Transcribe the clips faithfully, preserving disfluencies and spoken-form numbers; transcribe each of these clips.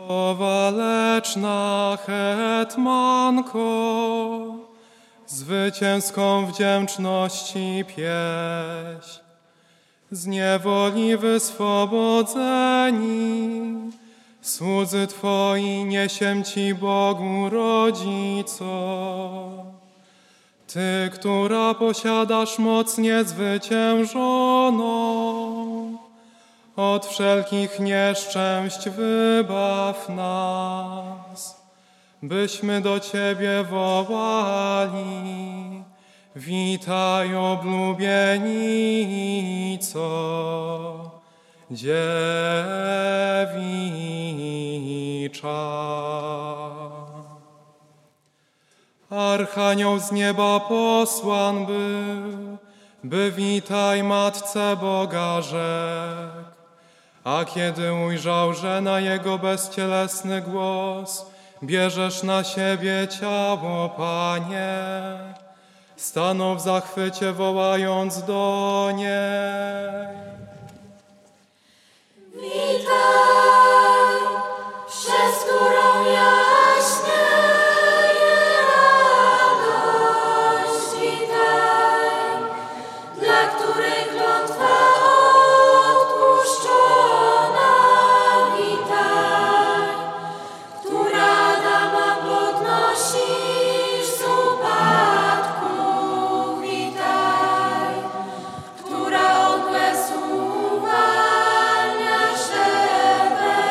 O waleczna hetmanko, zwycięską wdzięczności pieśń, z niewoli wyswobodzeni, słudzy Twoi niesiem Ci, Bogu Rodzico. Ty, która posiadasz moc niezwyciężoną, od wszelkich nieszczęść wybaw nas, byśmy do Ciebie wołali. Witaj, oblubienico, dziewicza. Archanioł z nieba posłan był, by witaj Matce Boga rzekł. A kiedy ujrzał, że na jego bezcielesny głos bierzesz na siebie ciało, Panie, stanął w zachwycie, wołając do niej. Witaj, przez którą jaśnieje radość, witaj, dla której klątwa odpuszczona, witaj, która Adama podnosisz z upadku, witaj, która od łez uwalniasz Ewę,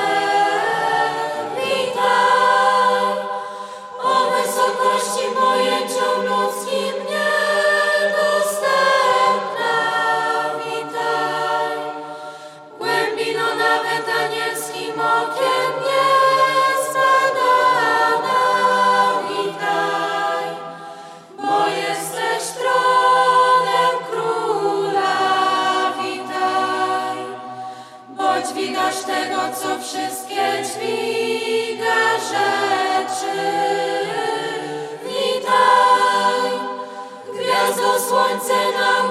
witaj, o wysokości pojęciom ludzkim niedostępna, witaj, głębino nawet anielskim okiem niezbadana, witaj, bo jesteś tronem króla, witaj, bo dźwigasz tego, co wszystkie dźwiga rzeczy, witaj, gwiazdo słońce nam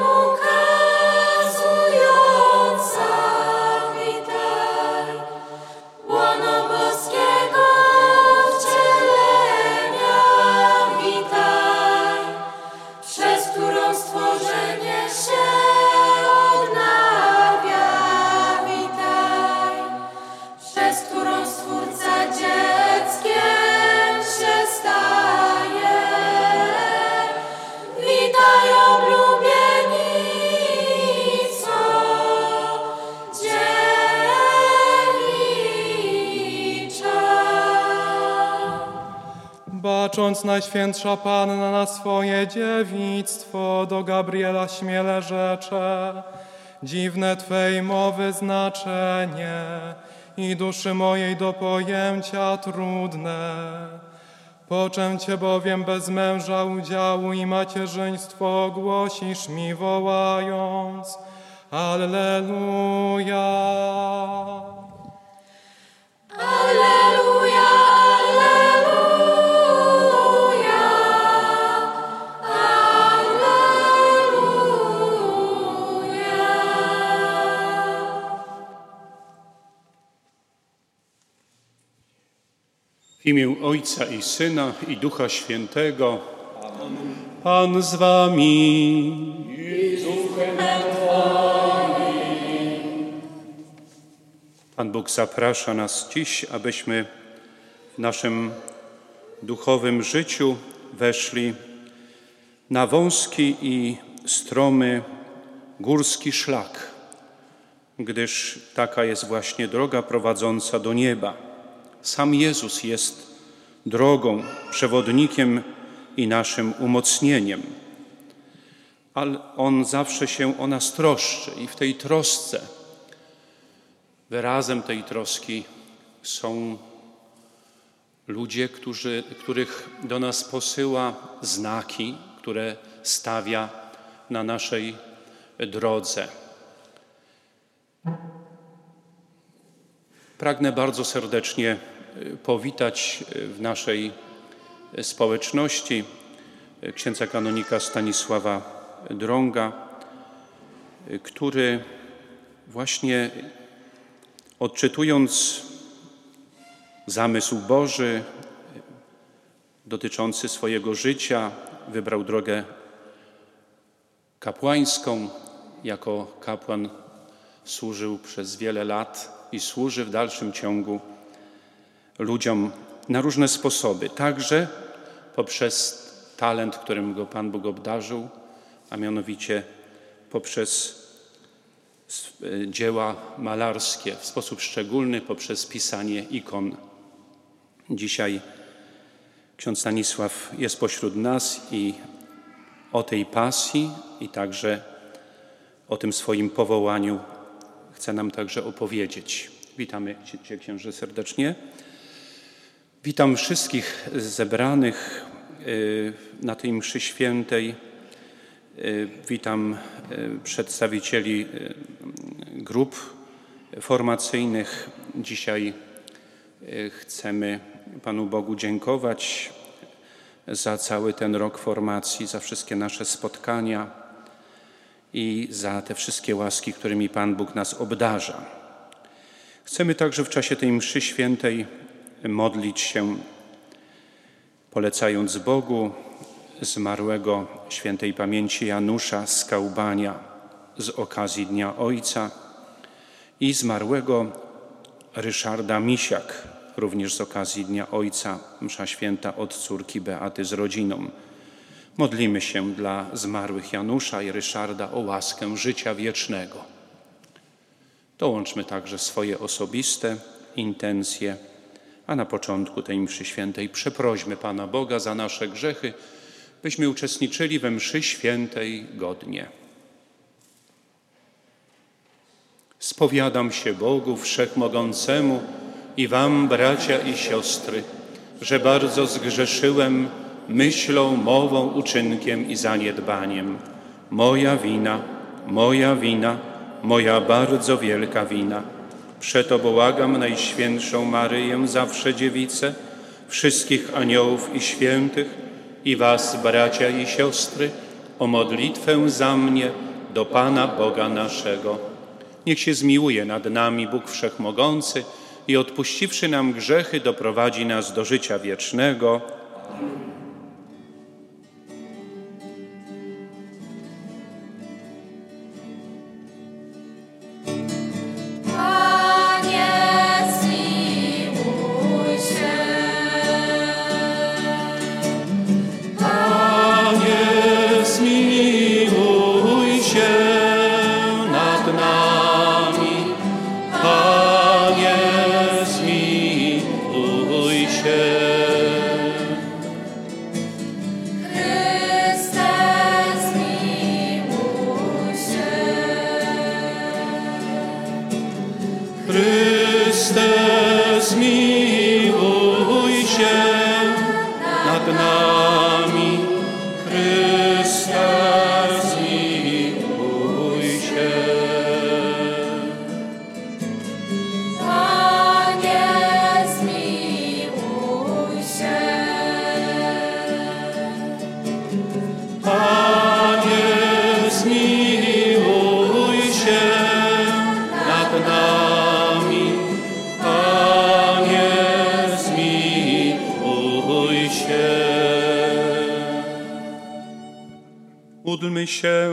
ukazująca, witaj, łono boskiego wcielenia, witaj, przez którą stworzenie się odnawia, witaj, przez którą Stwórca dzieckiem się staje, witaj, oblubienico, dziewicza. Bacząc Najświętsza Panna na swoje dziewictwo, do Gabriela śmiele rzecze, dziwne Twej mowy znaczenie i duszy mojej do pojęcia trudne. Poczem Cię bowiem bez męża udziału i macierzyństwo ogłosisz mi, wołając Alleluja. Alleluja, alleluja, alleluja. W imię Ojca i Syna i Ducha Świętego. Pan z wami. Pan Bóg zaprasza nas dziś, abyśmy w naszym duchowym życiu weszli na wąski i stromy górski szlak, gdyż taka jest właśnie droga prowadząca do nieba. Sam Jezus jest drogą, przewodnikiem i naszym umocnieniem. Ale On zawsze się o nas troszczy i w tej trosce, wyrazem tej troski są ludzie, którzy, których do nas posyła znaki, które stawia na naszej drodze. Pragnę bardzo serdecznie powitać w naszej społeczności księdza kanonika Stanisława Drąga, który właśnie odczytując zamysł Boży dotyczący swojego życia. Wybrał drogę kapłańską. Jako kapłan służył przez wiele lat i służy w dalszym ciągu ludziom na różne sposoby. Także poprzez talent, którym go Pan Bóg obdarzył, a mianowicie poprzez dzieła malarskie, w sposób szczególny poprzez pisanie ikon. Dzisiaj ksiądz Stanisław jest pośród nas i o tej pasji i także o tym swoim powołaniu chce nam także opowiedzieć. Witamy Cię, księże, serdecznie. Witam wszystkich zebranych na tej mszy świętej. Witam przedstawicieli grup formacyjnych. Dzisiaj chcemy Panu Bogu dziękować za cały ten rok formacji, za wszystkie nasze spotkania i za te wszystkie łaski, którymi Pan Bóg nas obdarza. Chcemy także w czasie tej mszy świętej modlić się, polecając Bogu zmarłego świętej pamięci Janusza z Kałbania z okazji Dnia Ojca i zmarłego Ryszarda Misiak, również z okazji Dnia Ojca, msza święta od córki Beaty z rodziną. Modlimy się dla zmarłych Janusza i Ryszarda o łaskę życia wiecznego. Dołączmy także swoje osobiste intencje, a na początku tej mszy świętej przeprośmy Pana Boga za nasze grzechy, byśmy uczestniczyli we mszy świętej godnie. Spowiadam się Bogu Wszechmogącemu i wam, bracia i siostry, że bardzo zgrzeszyłem myślą, mową, uczynkiem i zaniedbaniem. Moja wina, moja wina, moja bardzo wielka wina. Przeto błagam Najświętszą Maryję, zawsze Dziewicę, wszystkich aniołów i świętych i was, bracia i siostry, o modlitwę za mnie do Pana Boga naszego. Niech się zmiłuje nad nami Bóg Wszechmogący i odpuściwszy nam grzechy, doprowadzi nas do życia wiecznego. Módlmy się.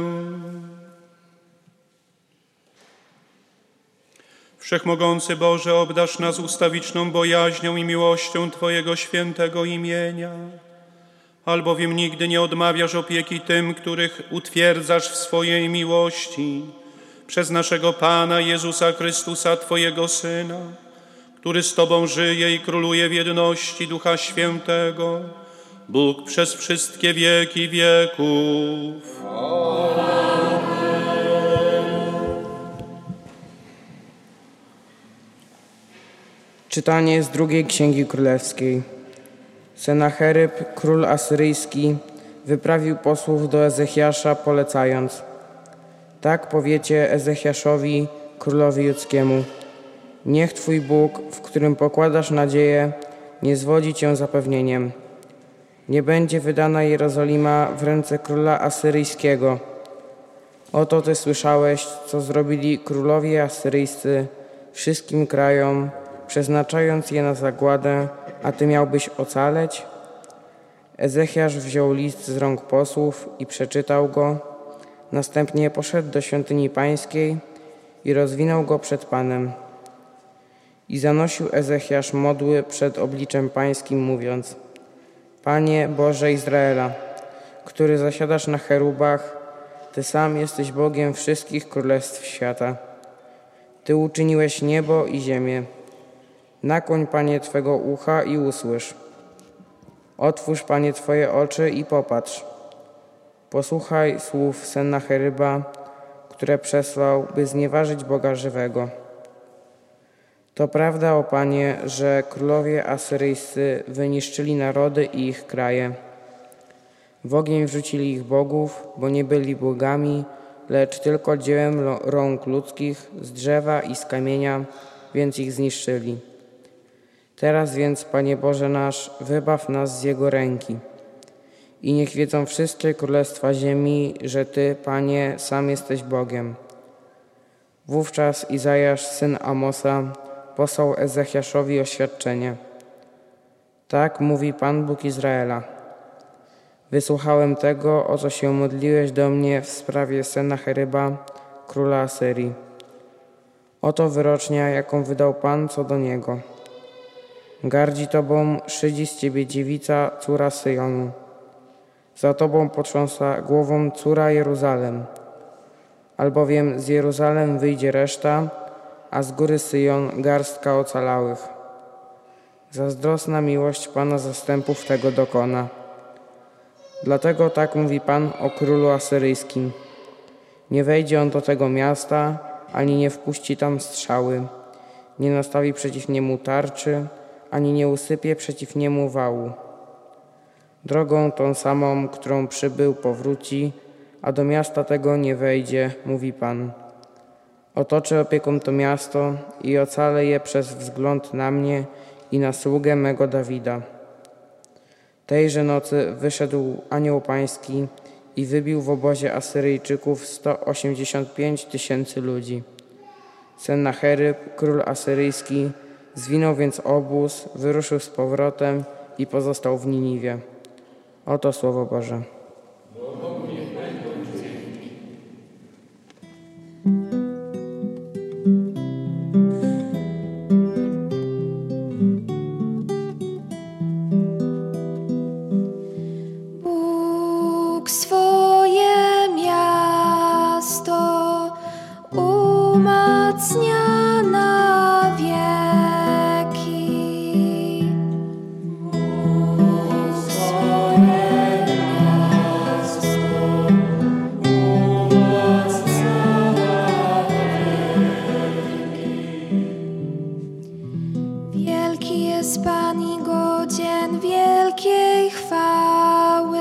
Wszechmogący Boże, obdarz nas ustawiczną bojaźnią i miłością Twojego świętego imienia, albowiem nigdy nie odmawiasz opieki tym, których utwierdzasz w swojej miłości, przez naszego Pana Jezusa Chrystusa, Twojego Syna, który z Tobą żyje i króluje w jedności Ducha Świętego, Bóg przez wszystkie wieki wieków. Czytanie z drugiej Księgi Królewskiej. Senacheryb, król asyryjski, wyprawił posłów do Ezechiasza, polecając: tak powiecie Ezechiaszowi, królowi judzkiemu: niech Twój Bóg, w którym pokładasz nadzieję, nie zwodzi Cię zapewnieniem. Nie będzie wydana Jerozolima w ręce króla asyryjskiego. Oto Ty słyszałeś, co zrobili królowie asyryjscy wszystkim krajom, przeznaczając je na zagładę, a Ty miałbyś ocaleć? Ezechiasz wziął list z rąk posłów i przeczytał go. Następnie poszedł do świątyni pańskiej i rozwinął go przed Panem. I zanosił Ezechiasz modły przed obliczem pańskim, mówiąc: Panie Boże Izraela, który zasiadasz na cherubach, Ty sam jesteś Bogiem wszystkich królestw świata. Ty uczyniłeś niebo i ziemię. Nakłoń, Panie, Twego ucha i usłysz. Otwórz, Panie, Twoje oczy i popatrz. Posłuchaj słów Sennacheryba, które przesłał, by znieważyć Boga żywego. To prawda, o Panie, że królowie asyryjscy wyniszczyli narody i ich kraje. W ogień wrzucili ich bogów, bo nie byli bogami, lecz tylko dziełem rąk ludzkich, z drzewa i z kamienia, więc ich zniszczyli. Teraz więc, Panie Boże nasz, wybaw nas z Jego ręki. I niech wiedzą wszystkie królestwa ziemi, że Ty, Panie, sam jesteś Bogiem. Wówczas Izajasz, syn Amosa, posłał Ezechiaszowi oświadczenie. Tak mówi Pan Bóg Izraela. Wysłuchałem tego, o co się modliłeś do mnie w sprawie Sennacheryba, króla Asyrii. Oto wyrocznia, jaką wydał Pan co do niego. Gardzi Tobą, szydzi z Ciebie dziewica, córa Syjonu. Za Tobą potrząsa głową córa Jeruzalem. Albowiem z Jeruzalem wyjdzie reszta, a z góry Syjon garstka ocalałych. Zazdrosna miłość Pana zastępów tego dokona. Dlatego tak mówi Pan o królu asyryjskim. Nie wejdzie on do tego miasta, ani nie wpuści tam strzały, nie nastawi przeciw niemu tarczy, ani nie usypie przeciw niemu wału. Drogą tą samą, którą przybył, powróci, a do miasta tego nie wejdzie, mówi Pan. Otoczę opieką to miasto i ocalę je przez wzgląd na mnie i na sługę mego Dawida. Tejże nocy wyszedł anioł pański i wybił w obozie Asyryjczyków sto osiemdziesiąt pięć tysięcy ludzi. Sennacheryb, król asyryjski, zwinął więc obóz, wyruszył z powrotem i pozostał w Niniwie. Oto słowo Boże. Bóg swoje miasto umacnia na wieki. Bóg swoje miasto umacnia na wieki. Wielki jest Pan i godzien wielkiej chwały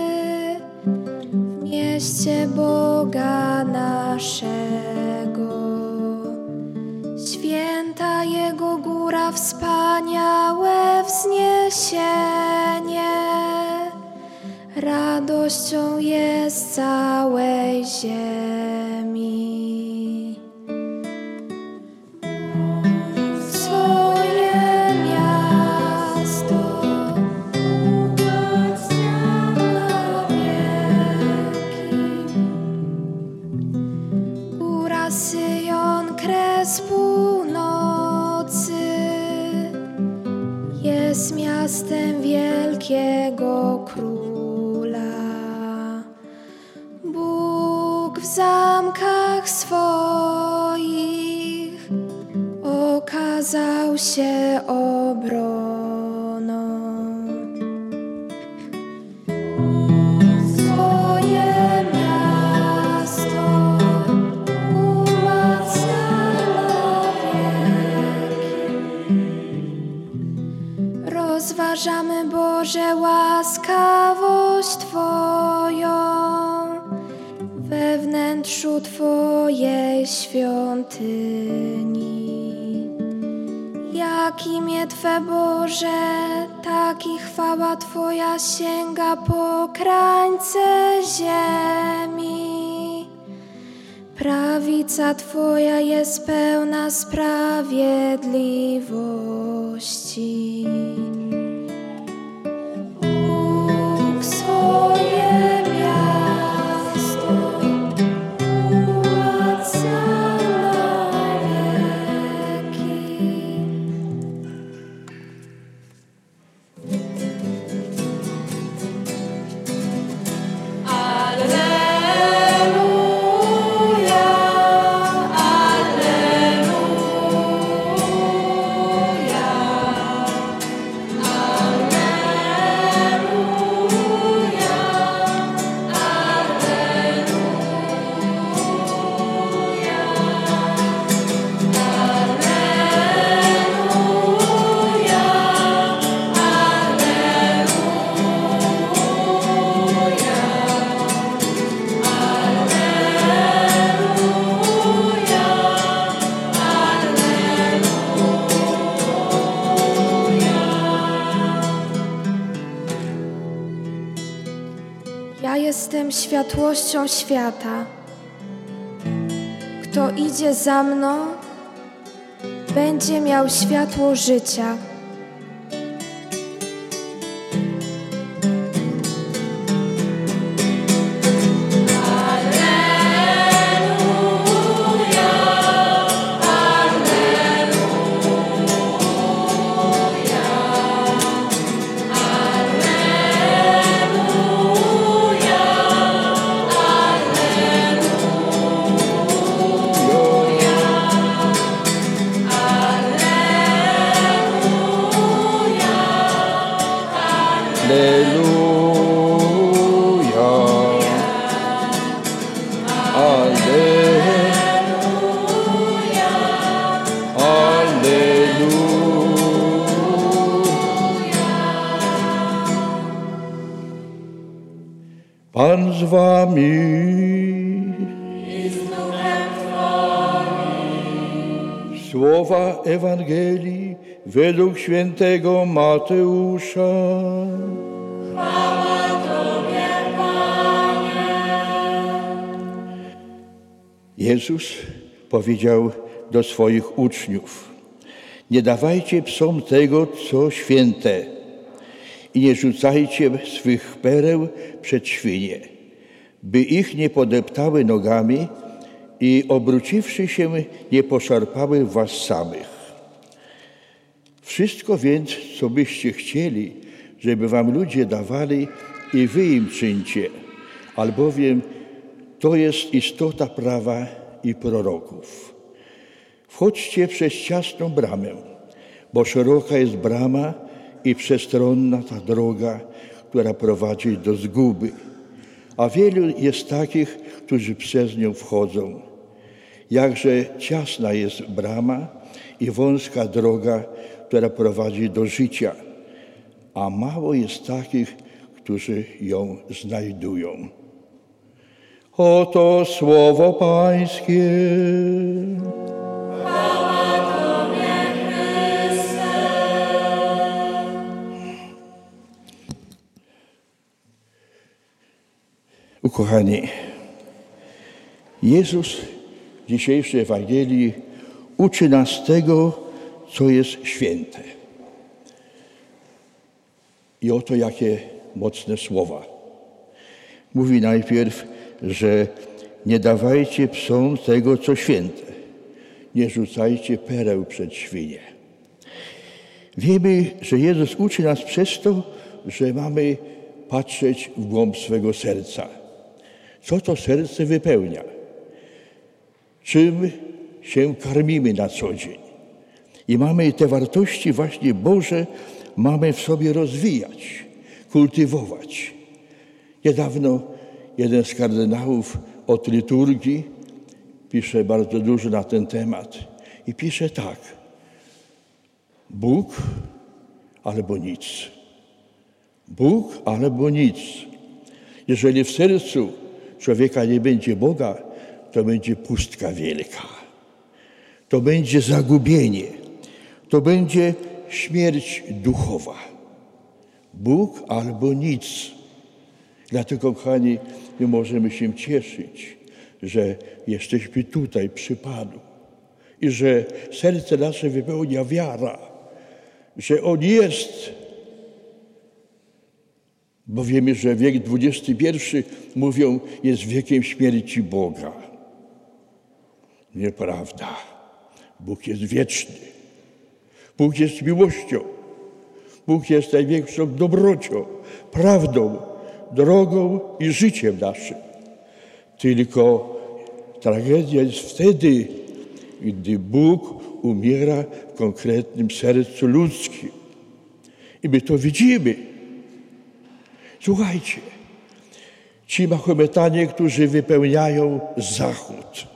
w mieście Boga naszego. Święta Jego góra, wspaniałe wzniesienie, radością jest całej ziemi. Swoje miasto umacnia na wieki. Góra Syjon, kres północy, jest miastem wielkiego króla. Bóg w zamkach swoich okazał się obroną. Swoje miasto umacnia na wieki. Rozważamy, Boże, łaskawość Twoją we wnętrzu Twojej świątyni. Jak imię Twe, Boże, tak i chwała Twoja sięga po krańce ziemi. Prawica Twoja jest pełna sprawiedliwości. Bóg swoje miasto uładza na wieki. Ja jestem światłością świata. Kto idzie za mną, będzie miał światło życia. Pan z wami. Słowa Ewangelii według świętego Mateusza. Chwała Tobie, Panie. Jezus powiedział do swoich uczniów: nie dawajcie psom tego, co święte, i nie rzucajcie swych pereł przed świnie, by ich nie podeptały nogami i obróciwszy się nie poszarpały was samych. Wszystko więc, co byście chcieli, żeby wam ludzie dawali, i wy im czyńcie, albowiem to jest istota prawa i proroków. Wchodźcie przez ciasną bramę, bo szeroka jest brama i przestronna ta droga, która prowadzi do zguby, a wielu jest takich, którzy przez nią wchodzą. Jakże ciasna jest brama i wąska droga, która prowadzi do życia, a mało jest takich, którzy ją znajdują. Oto słowo Pańskie. Ukochani, Jezus w dzisiejszej Ewangelii uczy nas tego, co jest święte. I oto jakie mocne słowa. Mówi najpierw, że nie dawajcie psom tego, co święte. Nie rzucajcie pereł przed świnie. Wiemy, że Jezus uczy nas przez to, że mamy patrzeć w głąb swego serca. Co to serce wypełnia? Czym się karmimy na co dzień? I mamy te wartości właśnie Boże, mamy w sobie rozwijać, kultywować. Niedawno jeden z kardynałów od liturgii pisze bardzo dużo na ten temat i pisze tak: Bóg albo nic. Bóg albo nic. Jeżeli w sercu człowieka nie będzie Boga, to będzie pustka wielka. To będzie zagubienie. To będzie śmierć duchowa. Bóg albo nic. Dlatego, kochani, my możemy się cieszyć, że jesteśmy tutaj przy Panu i że serce nasze wypełnia wiara, że On jest. Bo wiemy, że wiek dwudziesty pierwszy, mówią, jest wiekiem śmierci Boga. Nieprawda. Bóg jest wieczny. Bóg jest miłością. Bóg jest największą dobrocią, prawdą, drogą i życiem naszym. Tylko tragedia jest wtedy, gdy Bóg umiera w konkretnym sercu ludzkim. I my to widzimy. Słuchajcie, ci Mahometanie, którzy wypełniają Zachód.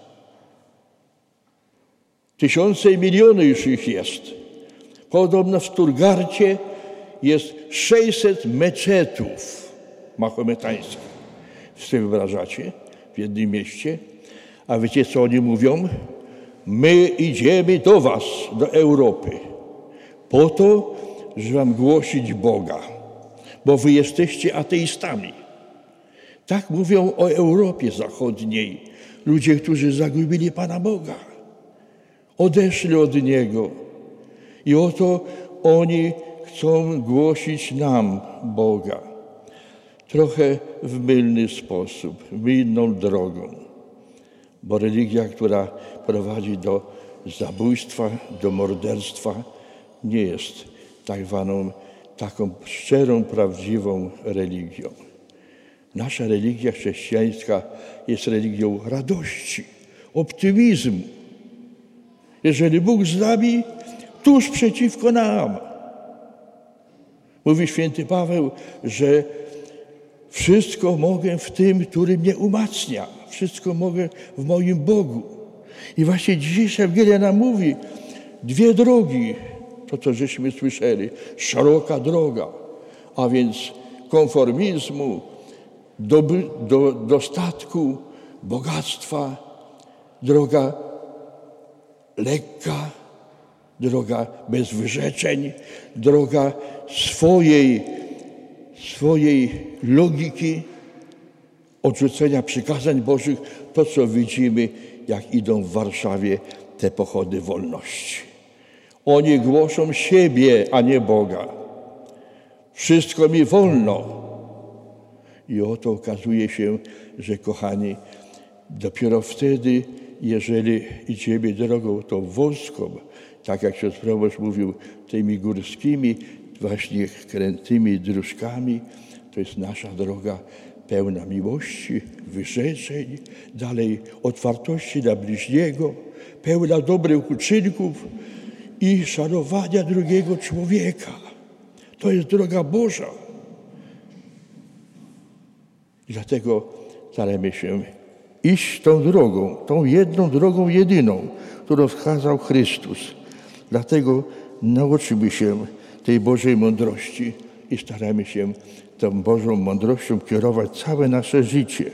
Tysiące i miliony już ich jest. Podobno w Stuttgarcie jest sześćset meczetów mahometańskich. Sobie wyobrażacie? W jednym mieście. A wiecie, co oni mówią? My idziemy do was, do Europy, po to, żeby wam głosić Boga, bo wy jesteście ateistami. Tak mówią o Europie Zachodniej. Ludzie, którzy zagubili Pana Boga. Odeszli od Niego. I oto oni chcą głosić nam Boga. Trochę w mylny sposób, mylną drogą. Bo religia, która prowadzi do zabójstwa, do morderstwa, nie jest tak zwaną taką szczerą, prawdziwą religią. Nasza religia chrześcijańska jest religią radości, optymizmu. Jeżeli Bóg z nami, tuż przeciwko nam. Mówi święty Paweł, że wszystko mogę w tym, który mnie umacnia. Wszystko mogę w moim Bogu. I właśnie dzisiejsza Ewangelia nam mówi dwie drogi, to co żeśmy słyszeli, szeroka droga, a więc konformizmu, do, do, dostatku, bogactwa, droga lekka, droga bez wyrzeczeń, droga swojej, swojej logiki, odrzucenia przykazań Bożych, to co widzimy, jak idą w Warszawie te pochody wolności. Oni głoszą siebie, a nie Boga. Wszystko mi wolno. I oto okazuje się, że kochani, dopiero wtedy, jeżeli idziemy drogą tą wąską, tak jak ksiądz proboszcz mówił, tymi górskimi, właśnie krętymi dróżkami, to jest nasza droga pełna miłości, wyrzeczeń, dalej otwartości na bliźniego, pełna dobrych uczynków i szanowania drugiego człowieka. To jest droga Boża. I dlatego staramy się iść tą drogą, tą jedną drogą jedyną, którą wskazał Chrystus. Dlatego nauczymy się tej Bożej mądrości i staramy się tą Bożą mądrością kierować całe nasze życie.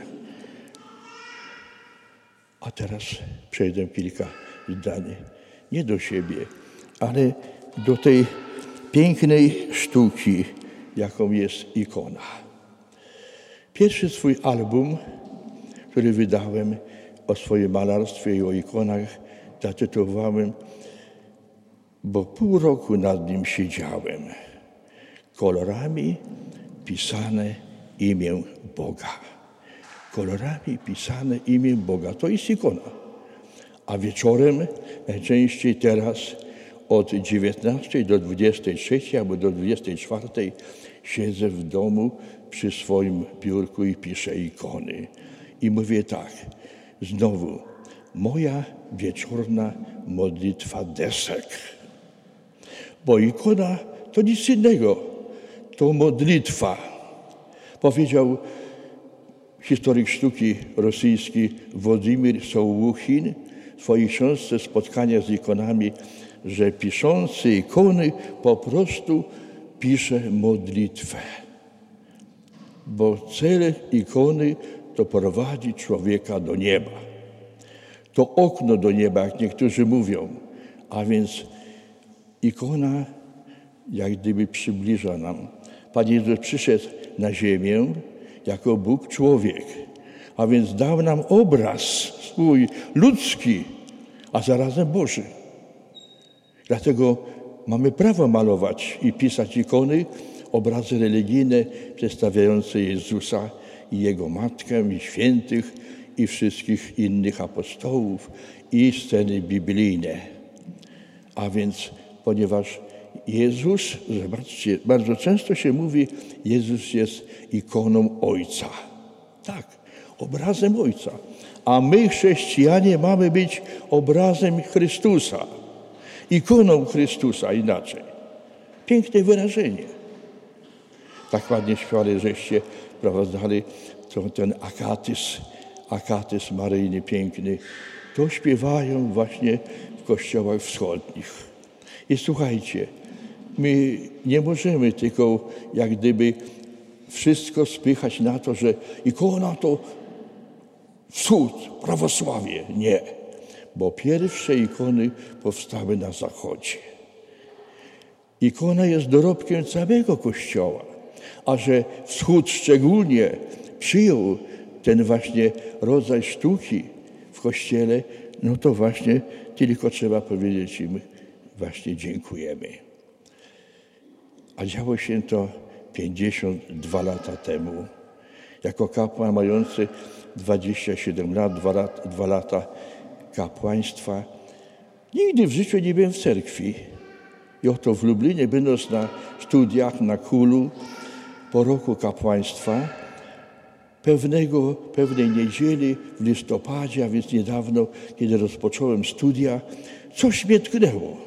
A teraz przejdę kilka zdań, nie do siebie, ale do tej pięknej sztuki, jaką jest ikona. Pierwszy swój album, który wydałem o swoim malarstwie i o ikonach, zatytułowałem, bo pół roku nad nim siedziałem. Kolorami pisane imię Boga. Kolorami pisane imię Boga. To jest ikona. A wieczorem, najczęściej teraz od dziewiętnastej do dwudziestej trzeciej albo do dwudziestej czwartej siedzę w domu przy swoim biurku i piszę ikony. I mówię tak, znowu, moja wieczorna modlitwa desek. Bo ikona to nic innego, to modlitwa. Powiedział historyk sztuki rosyjski Władimir Sołuchin w swojej książce Spotkania z ikonami, że piszący ikony po prostu pisze modlitwę. Bo cel ikony to prowadzi człowieka do nieba. To okno do nieba, jak niektórzy mówią. A więc ikona jak gdyby przybliża nam. Pan Jezus przyszedł na ziemię jako Bóg człowiek, A więc dał nam obraz swój, ludzki, a zarazem Boży. Dlatego mamy prawo malować i pisać ikony, obrazy religijne przedstawiające Jezusa i Jego Matkę, i świętych, i wszystkich innych apostołów, i sceny biblijne. A więc, ponieważ Jezus, zobaczcie, bardzo często się mówi, Jezus jest ikoną Ojca. Tak, obrazem Ojca. A my, chrześcijanie, mamy być obrazem Chrystusa. Ikoną Chrystusa, inaczej. Piękne wyrażenie. Tak ładnie śpiewali, żeście prowadzali to, ten akatys, akatys maryjny piękny. To śpiewają właśnie w kościołach wschodnich. I słuchajcie, my nie możemy tylko jak gdyby wszystko spychać na to, że ikona to wschód, prawosławie. Nie, bo pierwsze ikony powstały na Zachodzie. Ikona jest dorobkiem całego Kościoła, a że wschód szczególnie przyjął ten właśnie rodzaj sztuki w Kościele, no to właśnie tylko trzeba powiedzieć im właśnie dziękujemy. A działo się to pięćdziesiąt dwa lata temu. Jako kapłan mający dwadzieścia siedem lat, dwa, lat, dwa lata kapłaństwa, nigdy w życiu nie byłem w cerkwi. I oto w Lublinie, będąc na studiach na Kulu, po roku kapłaństwa, pewnego, pewnej niedzieli w listopadzie, a więc niedawno, kiedy rozpocząłem studia, coś mnie tknęło.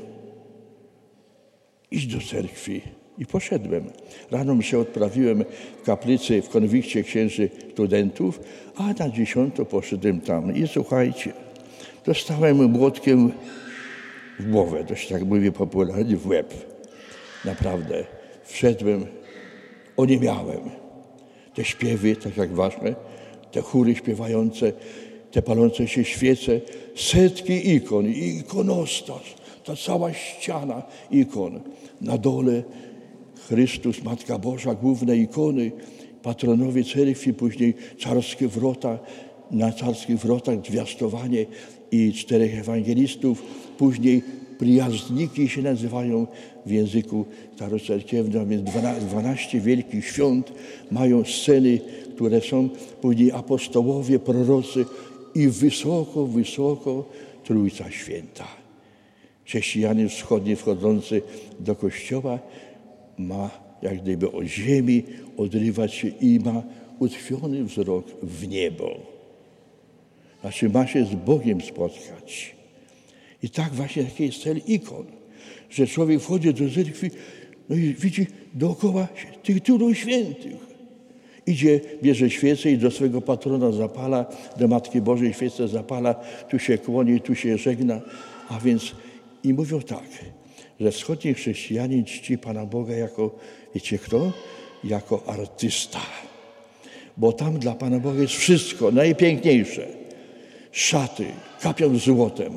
Idź do cerkwi. I poszedłem. Rano mszę odprawiłem w kaplicy w konwikcie księży studentów, a na dziesiątą poszedłem tam. I słuchajcie, dostałem młotkiem w głowę, to się tak mówi popularnie, w łeb. Naprawdę. Wszedłem, oniemiałem. Te śpiewy, tak jak ważne, te chóry śpiewające, te palące się świece, setki ikon, i ikonostas, ta cała ściana ikon. Na dole Chrystus, Matka Boża, główne ikony, patronowie cerkwi, później carskie wrota, na carskich wrotach zwiastowanie i czterech ewangelistów, później prijazdniki się nazywają w języku starocerkiewnym, a więc dwanaście wielkich świąt mają sceny, które są później apostołowie, prorocy i wysoko, wysoko Trójca Święta. Chrześcijanin wschodni wchodzący do kościoła ma jak gdyby od ziemi odrywać się i ma utkwiony wzrok w niebo. Znaczy ma się z Bogiem spotkać. I tak właśnie taki jest cel ikon, że człowiek wchodzi do cerkwi, no i widzi dookoła tych tylu świętych. Idzie, bierze świecę i do swego patrona zapala, do Matki Bożej świecę zapala, tu się kłoni, tu się żegna. A więc i mówią tak, że wschodni chrześcijanin czci Pana Boga jako, wiecie kto? Jako artysta. Bo tam dla Pana Boga jest wszystko najpiękniejsze. Szaty, kapią złotem.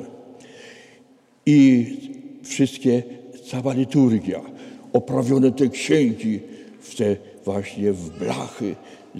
I wszystkie, cała liturgia, oprawione te księgi w te właśnie w blachy,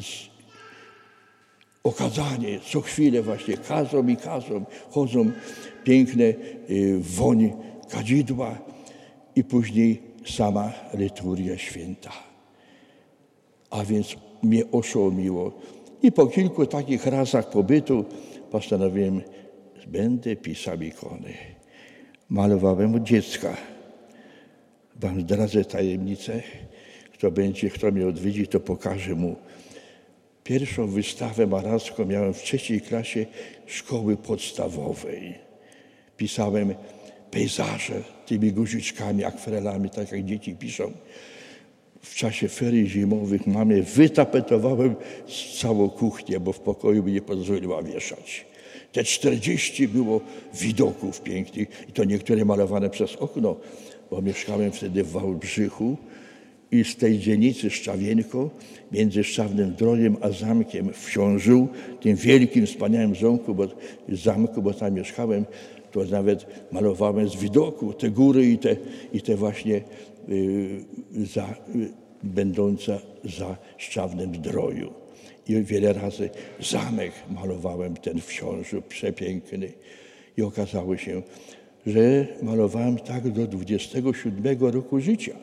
okazanie, co chwilę właśnie kazą i kazą, chodzą piękne y, woń kadzidła i później sama liturgia święta. A więc mnie oszołomiło. I po kilku takich razach pobytu postanowiłem, będę pisał ikony. Malowałem od dziecka. Wam zdradzę tajemnicę. Kto będzie, kto mnie odwiedzi, to pokażę mu. Pierwszą wystawę malarską miałem w trzeciej klasie szkoły podstawowej. Pisałem pejzaże tymi guziczkami, akwarelami, tak jak dzieci piszą. W czasie ferii zimowych mamie wytapetowałem całą kuchnię, bo w pokoju mi nie pozwoliła wieszać. Te czterdzieści było widoków pięknych i to niektóre malowane przez okno, bo mieszkałem wtedy w Wałbrzychu i z tej dzielnicy Szczawienko, między Szczawnym Zdrojem a zamkiem w Książu, tym wielkim, wspaniałym zamku, bo, zamku, bo tam mieszkałem, to nawet malowałem z widoku te góry i te, i te właśnie y, za, y, będące za Szczawnym Zdroju. I wiele razy zamek malowałem, ten w Książu, przepiękny. I okazało się, że malowałem tak do dwudziestego siódmego roku życia.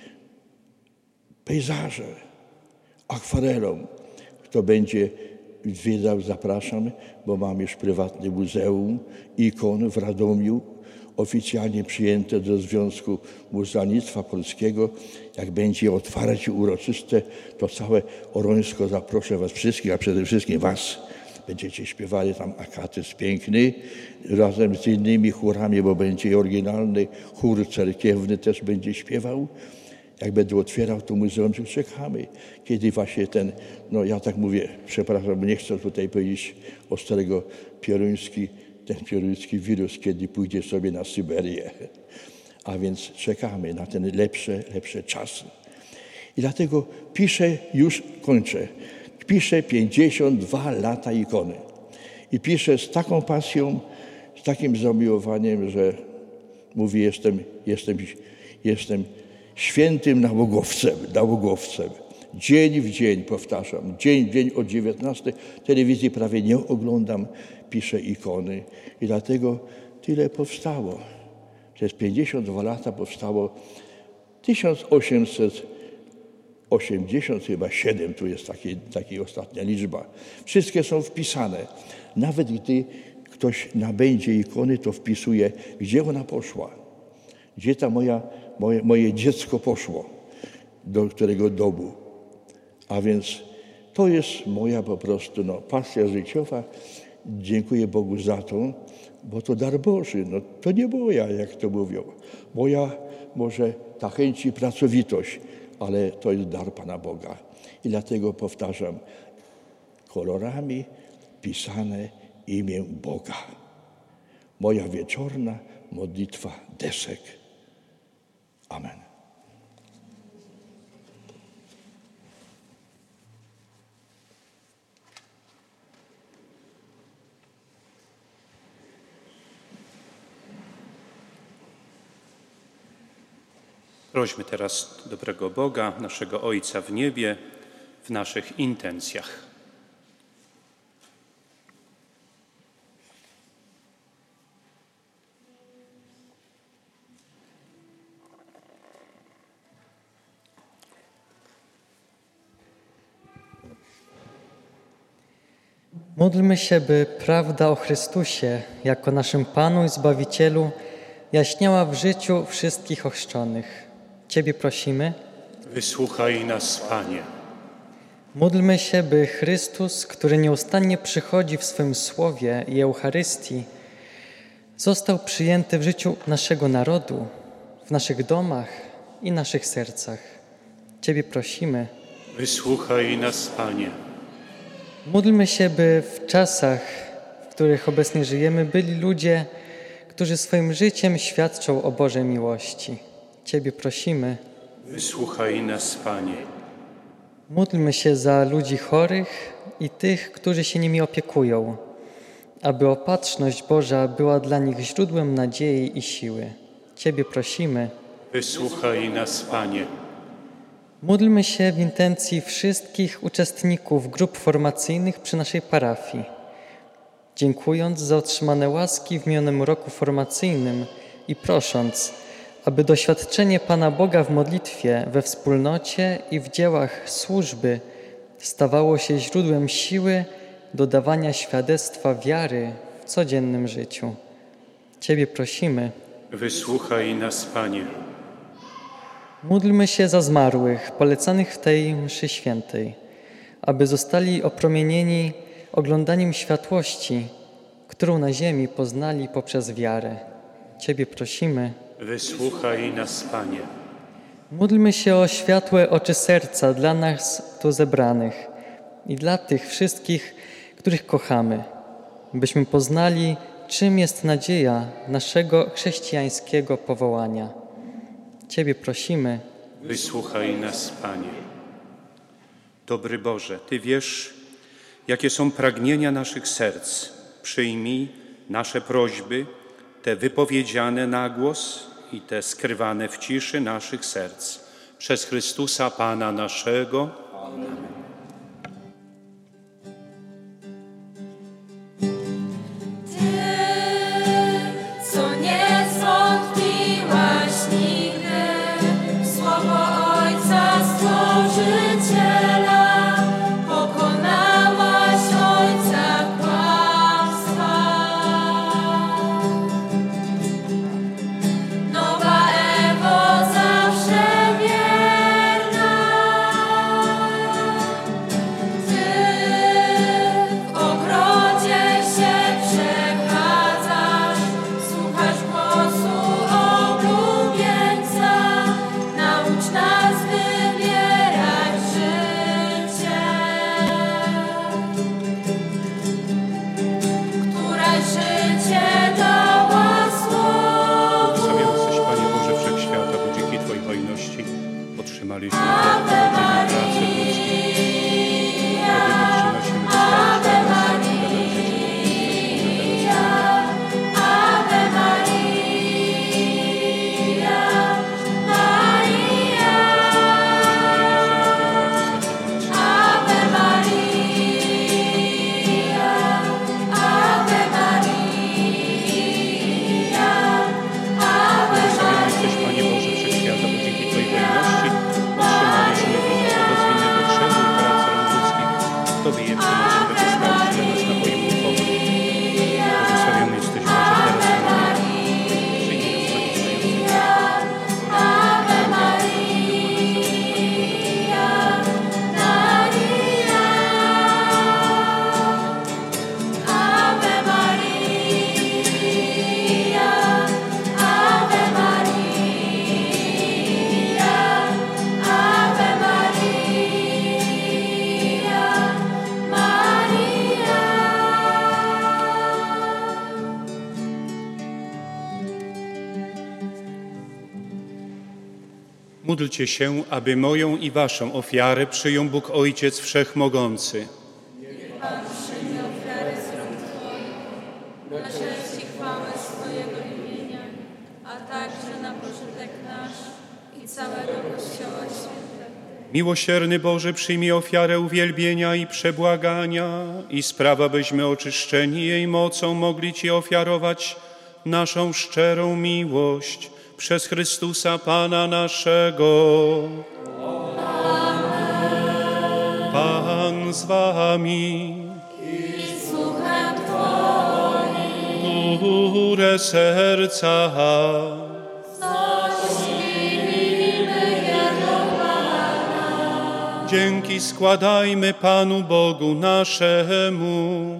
Pejzaże, akwarelą. Kto będzie zwiedzał, zapraszam, bo mam już prywatne muzeum ikon w Radomiu, oficjalnie przyjęte do Związku Muzealnictwa Polskiego. Jak będzie otwarcie uroczyste, to całe Orońsko zaproszę was wszystkich, a przede wszystkim was. Będziecie śpiewali tam akatyz piękny, razem z innymi chórami, bo będzie oryginalny chór cerkiewny też będzie śpiewał. Jak będę otwierał to muzeum, to czekamy. Kiedy właśnie ten, no ja tak mówię, przepraszam, nie chcę tutaj powiedzieć ostrego pioruński, ten pioruński wirus, kiedy pójdzie sobie na Syberię. A więc czekamy na ten lepsze, lepsze czasy. I dlatego piszę, już kończę, piszę pięćdziesiąt dwa lata ikony. I piszę z taką pasją, z takim zamiłowaniem, że mówię, jestem, jestem, jestem świętym nałogowcem, nałogowcem. Dzień w dzień, powtarzam, dzień w dzień od dziewiętnastej telewizji prawie nie oglądam, piszę ikony. I dlatego tyle powstało. Przez pięćdziesiąt dwa lata powstało tysiąc osiemset osiemdziesiąt chyba siedem, tu jest taki, taki ostatnia liczba. Wszystkie są wpisane. Nawet gdy ktoś nabędzie ikony, to wpisuje, gdzie ona poszła. Gdzie ta moja, moje, moje dziecko poszło, do którego domu. A więc to jest moja po prostu no, pasja życiowa. Dziękuję Bogu za to, bo to dar Boży. No, to nie moja, jak to mówią. Moja może ta chęć i pracowitość, ale to jest dar Pana Boga. I dlatego powtarzam, kolorami pisane imię Boga. Moja wieczorna modlitwa desek. Amen. Prośmy teraz dobrego Boga, naszego Ojca w niebie, w naszych intencjach. Módlmy się, by prawda o Chrystusie jako naszym Panu i Zbawicielu jaśniała w życiu wszystkich ochrzczonych. Ciebie prosimy. Wysłuchaj nas, Panie. Módlmy się, by Chrystus, który nieustannie przychodzi w swym Słowie i Eucharystii, został przyjęty w życiu naszego narodu, w naszych domach i naszych sercach. Ciebie prosimy. Wysłuchaj nas, Panie. Módlmy się, by w czasach, w których obecnie żyjemy, byli ludzie, którzy swoim życiem świadczą o Bożej miłości. Ciebie prosimy. Wysłuchaj nas, Panie. Módlmy się za ludzi chorych i tych, którzy się nimi opiekują, aby opatrzność Boża była dla nich źródłem nadziei i siły. Ciebie prosimy. Wysłuchaj nas, Panie. Módlmy się w intencji wszystkich uczestników grup formacyjnych przy naszej parafii, dziękując za otrzymane łaski w minionym roku formacyjnym i prosząc, aby doświadczenie Pana Boga w modlitwie, we wspólnocie i w dziełach służby stawało się źródłem siły do dawania świadectwa wiary w codziennym życiu. Ciebie prosimy. Wysłuchaj nas, Panie. Módlmy się za zmarłych, polecanych w tej mszy świętej, aby zostali opromienieni oglądaniem światłości, którą na ziemi poznali poprzez wiarę. Ciebie prosimy. Wysłuchaj nas, Panie. Módlmy się o światłe oczy serca dla nas tu zebranych i dla tych wszystkich, których kochamy, byśmy poznali, czym jest nadzieja naszego chrześcijańskiego powołania. Ciebie prosimy. Wysłuchaj nas, Panie. Dobry Boże, Ty wiesz, jakie są pragnienia naszych serc. Przyjmij nasze prośby, te wypowiedziane na głos i te skrywane w ciszy naszych serc. Przez Chrystusa Pana naszego. Amen. Módlcie się, aby moją i waszą ofiarę przyjął Bóg Ojciec Wszechmogący. Niech Pan przyjmie ofiarę z rąk Twoich, na cześć i chwałę swojego imienia, a także na pożytek nasz i całego Kościoła Świętego. Miłosierny Boże, przyjmij ofiarę uwielbienia i przebłagania i sprawa, byśmy oczyszczeni jej mocą mogli Ci ofiarować naszą szczerą miłość przez Chrystusa Pana naszego. Amen. Pan z wami. I słuchem Twoim. Górę serca. Dzięki składajmy Panu Bogu naszemu.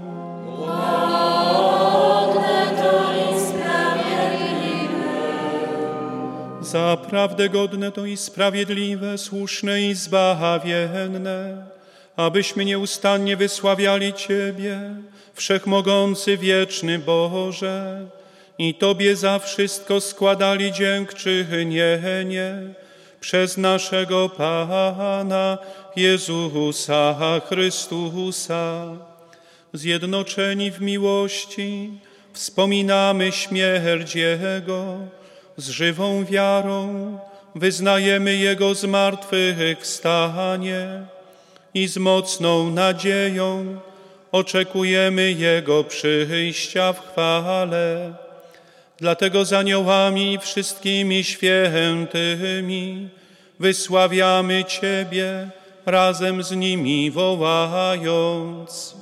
Godne to i sprawiedliwe. Zaprawdę godne to i sprawiedliwe, słuszne i zbawienne, abyśmy nieustannie wysławiali Ciebie, Wszechmogący, wieczny Boże, i Tobie za wszystko składali dziękczynienie przez naszego Pana Jezusa Chrystusa. Zjednoczeni w miłości wspominamy śmierć Jego, z żywą wiarą wyznajemy Jego zmartwychwstanie i z mocną nadzieją oczekujemy Jego przyjścia w chwale. Dlatego z aniołami i wszystkimi świętymi wysławiamy Ciebie razem z nimi wołając.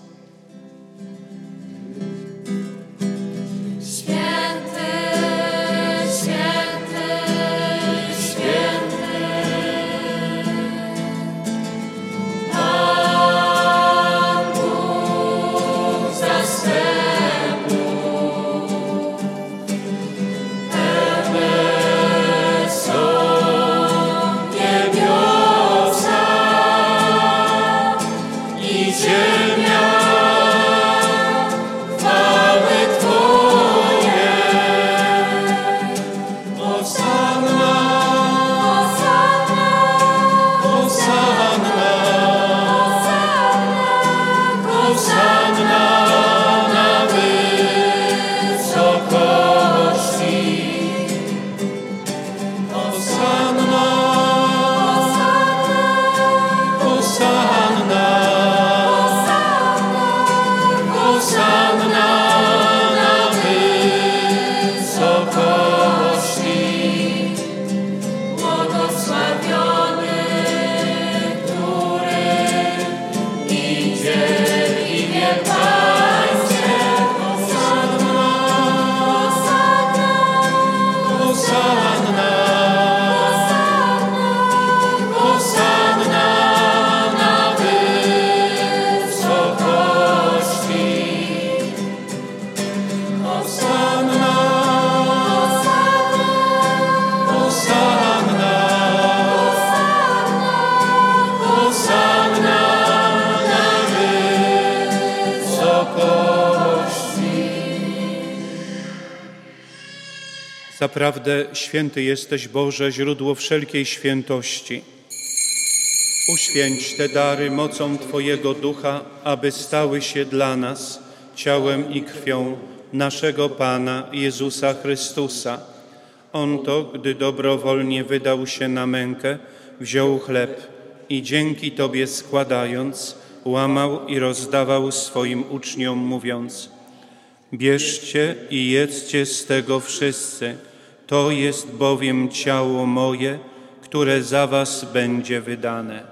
Święty, święty, święty. Pan Bóg zastępów. Pełne są niebiosa i ziemia. Chwały Twoje. Hosanna, Hosanna, Hosanna, Hosanna na wysokości. Hosanna, Hosanna, Hosanna na wysokości. Błogosławiony, który idzie w imię Pańskie. Hosanna, Hosanna, Hosanna, Hosanna na wysokości. Hosanna, Hosanna, Hosanna na wysokości. Zaprawdę święty jesteś, Boże, źródło wszelkiej świętości. Uświęć te dary mocą Twojego Ducha, aby stały się dla nas ciałem i krwią naszego Pana Jezusa Chrystusa. On to, gdy dobrowolnie wydał się na mękę, wziął chleb i dzięki Tobie składając, łamał i rozdawał swoim uczniom, mówiąc: bierzcie i jedzcie z tego wszyscy, to jest bowiem ciało moje, które za was będzie wydane.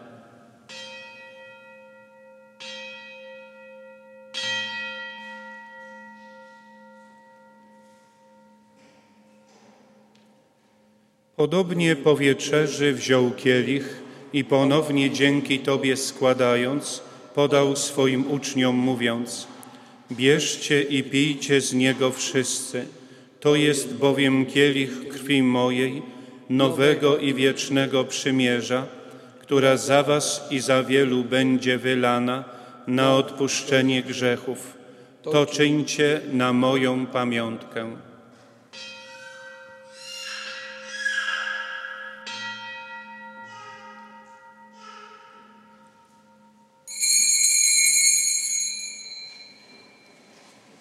Podobnie po wieczerzy wziął kielich i ponownie dzięki Tobie składając, podał swoim uczniom, mówiąc: bierzcie i pijcie z niego wszyscy, to jest bowiem kielich krwi mojej, nowego i wiecznego przymierza, która za was i za wielu będzie wylana na odpuszczenie grzechów. To czyńcie na moją pamiątkę.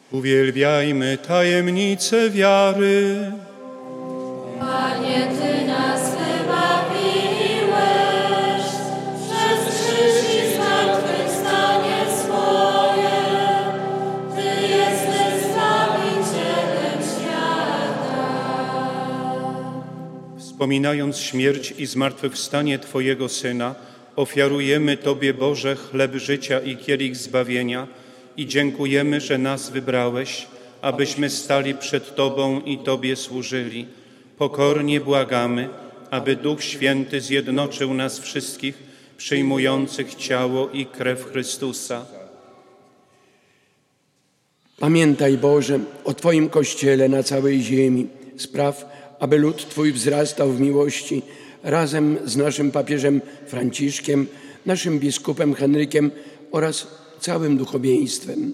Uwielbiajmy tajemnicę wiary. Panie, Ty nas wybawiłeś, przez krzyż i zmartwychwstanie swoje. Ty jesteś Zbawicielem świata. Wspominając śmierć i zmartwychwstanie Twojego Syna, ofiarujemy Tobie, Boże, chleb życia i kielich zbawienia i dziękujemy, że nas wybrałeś, abyśmy stali przed Tobą i Tobie służyli. Pokornie błagamy, aby Duch Święty zjednoczył nas wszystkich, przyjmujących ciało i krew Chrystusa. Pamiętaj, Boże, o Twoim Kościele na całej ziemi. Spraw, aby lud Twój wzrastał w miłości razem z naszym papieżem Franciszkiem, naszym biskupem Henrykiem oraz całym duchowieństwem.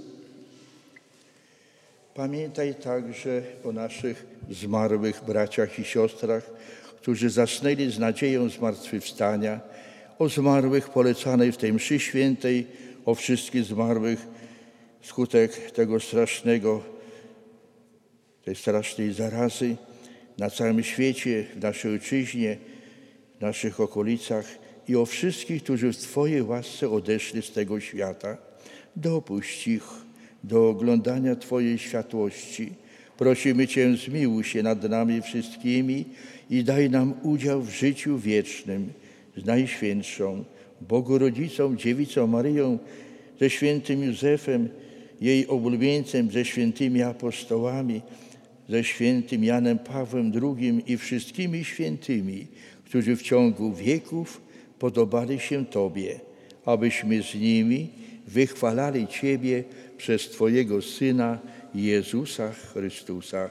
Pamiętaj także o naszych zmarłych braciach i siostrach, którzy zasnęli z nadzieją zmartwychwstania, o zmarłych polecanej w tej mszy świętej, o wszystkich zmarłych wskutek tego strasznego, tej strasznej zarazy na całym świecie, w naszej ojczyźnie, w naszych okolicach i o wszystkich, którzy w Twojej łasce odeszli z tego świata. Dopuść ich do oglądania Twojej światłości. Prosimy Cię, zmiłuj się nad nami wszystkimi i daj nam udział w życiu wiecznym z Najświętszą Bogu Rodzicą, Dziewicą Maryją, ze świętym Józefem, jej oblubieńcem, ze świętymi apostołami, ze świętym Janem Pawłem drugim i wszystkimi świętymi, którzy w ciągu wieków podobali się Tobie, abyśmy z nimi wychwalali Ciebie przez Twojego Syna Jezusa Chrystusa.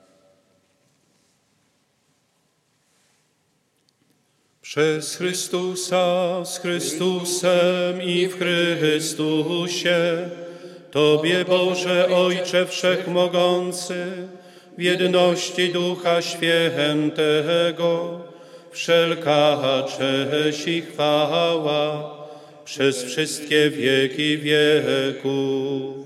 Przez Chrystusa, z Chrystusem i w Chrystusie, Tobie, Boże Ojcze Wszechmogący, w jedności Ducha Świętego, wszelka cześć i chwała przez wszystkie wieki wieków.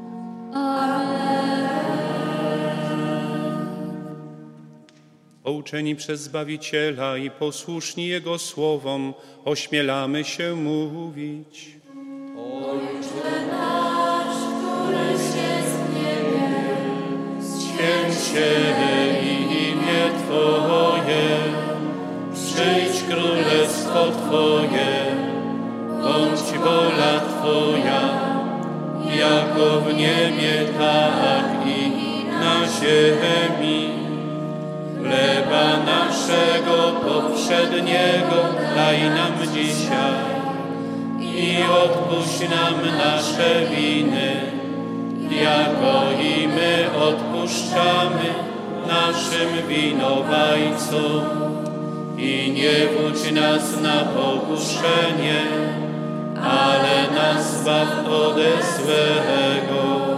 Pouczeni przez Zbawiciela i posłuszni Jego słowom, ośmielamy się mówić. Ojcze nasz, któryś jest w niebie, święć się imię Twoje, przyjdź królestwo Twoje, bądź wola Twoja, jako w niebie, tak i na ziemi. Chleba naszego powszedniego daj nam dzisiaj i odpuść nam nasze winy, jako i my odpuszczamy naszym winowajcom. I nie wódź nas na pokuszenie, ale nas zbaw ode złego.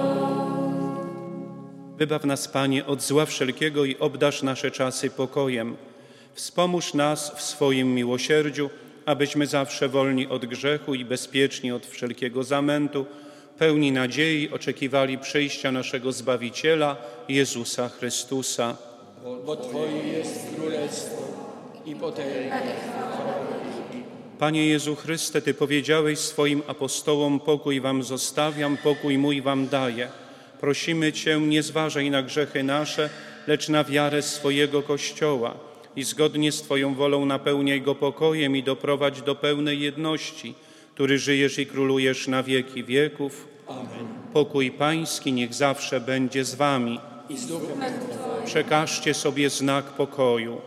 Wybaw nas, Panie, od zła wszelkiego i obdarz nasze czasy pokojem. Wspomóż nas w swoim miłosierdziu, abyśmy zawsze wolni od grzechu i bezpieczni od wszelkiego zamętu, pełni nadziei oczekiwali przyjścia naszego Zbawiciela, Jezusa Chrystusa. Bo Twoje jest królestwo i potęga. Panie Jezu Chryste, Ty powiedziałeś swoim apostołom: pokój wam zostawiam, pokój mój wam daję. Prosimy Cię, nie zważaj na grzechy nasze, lecz na wiarę swojego Kościoła i zgodnie z Twoją wolą napełniaj go pokojem i doprowadź do pełnej jedności, który żyjesz i królujesz na wieki wieków. Amen. Pokój Pański niech zawsze będzie z Wami. I z duchem Twoim. Przekażcie sobie znak pokoju.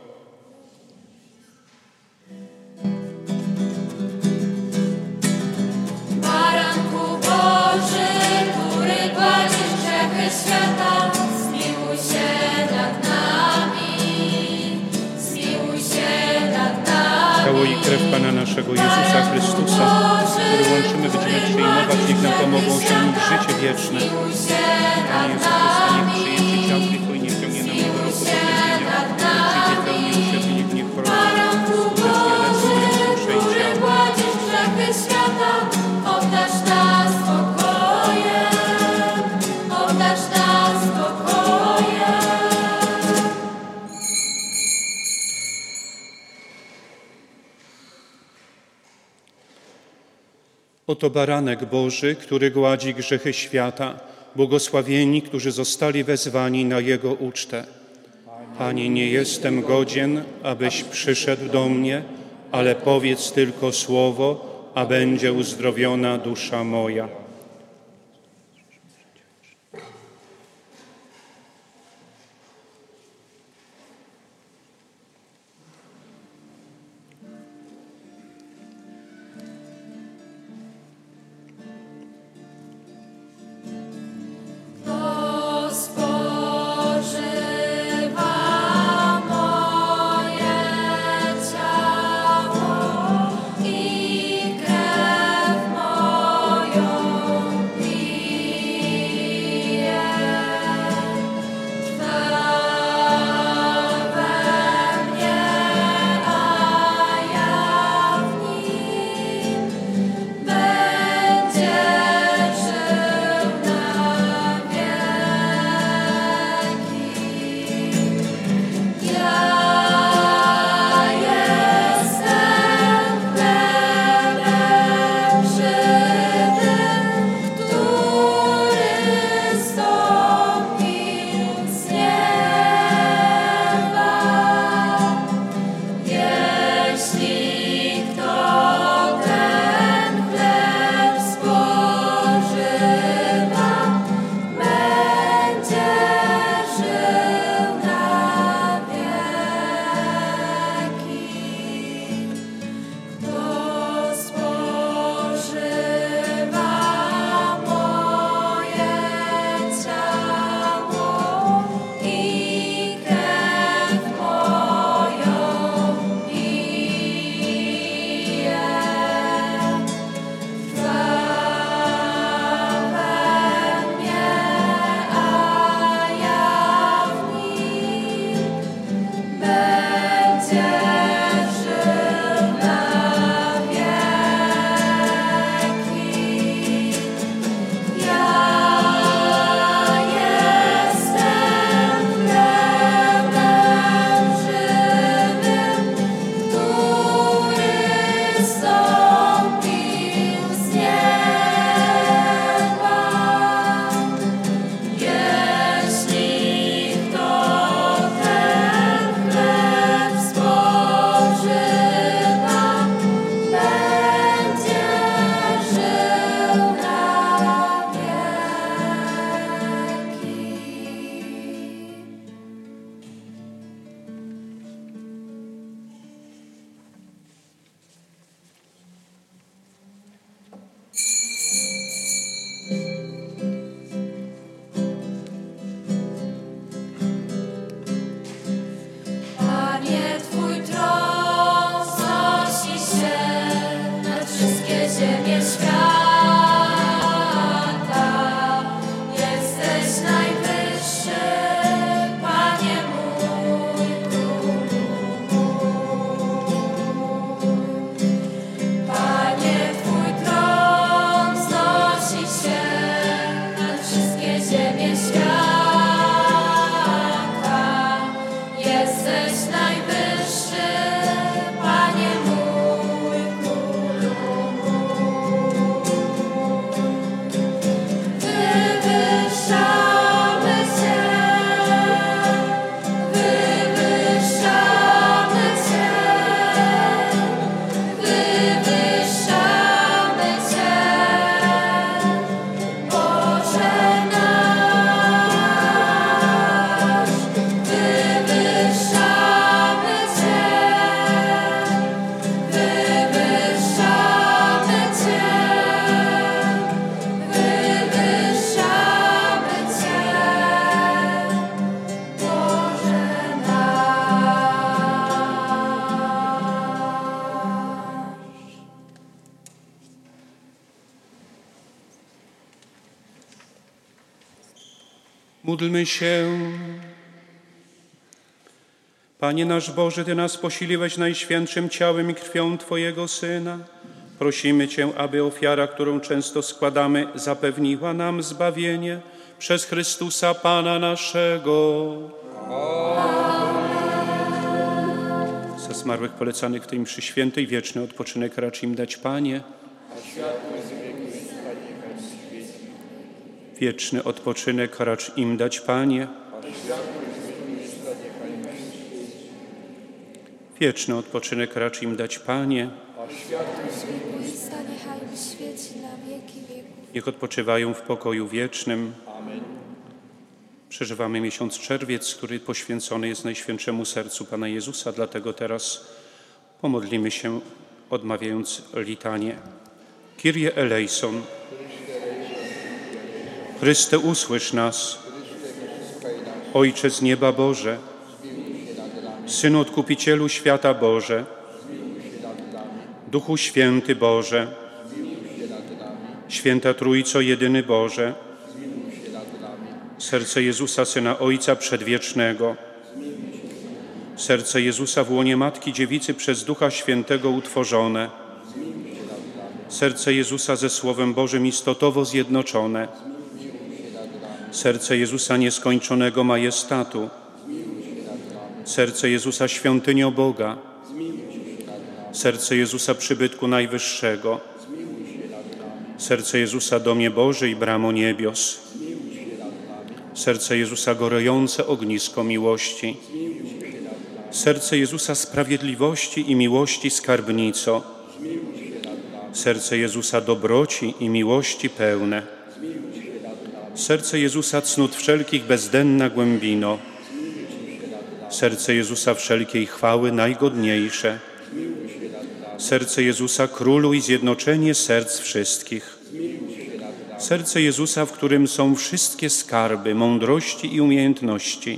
Baranku Boży, który gładzisz grzechy świata, zmiłuj się nad nami, zmiłuj się nad nami. Ciało i krew Pana naszego Jezusa Chrystusa, który łączymy, będziemy przyjmować, niech nam pomogą osiągnąć życie wieczne. Panie Jezu Chryste, niech przyjęcie ciał Twój, niech ciągnie nam jego roku potępienia, przyjdzie pełni usiedli, niech niech choroba, skutecznie lecz moje dusze i ciało. Świata, obdarz nas spokojem, obdarz Oto baranek Boży, który gładzi grzechy świata. Błogosławieni, którzy zostali wezwani na Jego ucztę. Panie, nie jestem godzien, abyś przyszedł do mnie, ale powiedz tylko słowo, a będzie uzdrowiona dusza moja. Módlmy się. Panie nasz Boże, Ty nas posiliłeś najświętszym ciałem i krwią Twojego Syna. Prosimy Cię, aby ofiara, którą często składamy, zapewniła nam zbawienie przez Chrystusa Pana naszego. Za zmarłych polecanych w tej mszy świętej wieczny odpoczynek racz im dać, Panie. Wieczny odpoczynek racz im dać, Panie. Wieczny odpoczynek racz im dać, Panie. Bójca niechaj świeci na wieki wieków. Niech odpoczywają w pokoju wiecznym. Przeżywamy miesiąc czerwiec, który poświęcony jest Najświętszemu Sercu Pana Jezusa, dlatego teraz pomodlimy się, odmawiając litanię. Kyrie eleison. Chryste, usłysz nas. Ojcze z nieba Boże, Synu Odkupicielu świata Boże, Duchu Święty Boże, Święta Trójco jedyny Boże, serce Jezusa, Syna Ojca Przedwiecznego, serce Jezusa w łonie Matki Dziewicy przez Ducha Świętego utworzone, serce Jezusa ze Słowem Bożym istotowo zjednoczone, serce Jezusa nieskończonego majestatu, serce Jezusa świątynią Boga, serce Jezusa przybytku Najwyższego, serce Jezusa domie Boży i bramo niebios, serce Jezusa gorejące ognisko miłości, serce Jezusa sprawiedliwości i miłości skarbnico, serce Jezusa dobroci i miłości pełne, serce Jezusa cnót wszelkich bezdenna głębino, serce Jezusa wszelkiej chwały najgodniejsze, serce Jezusa królu i zjednoczenie serc wszystkich, serce Jezusa, w którym są wszystkie skarby mądrości i umiejętności,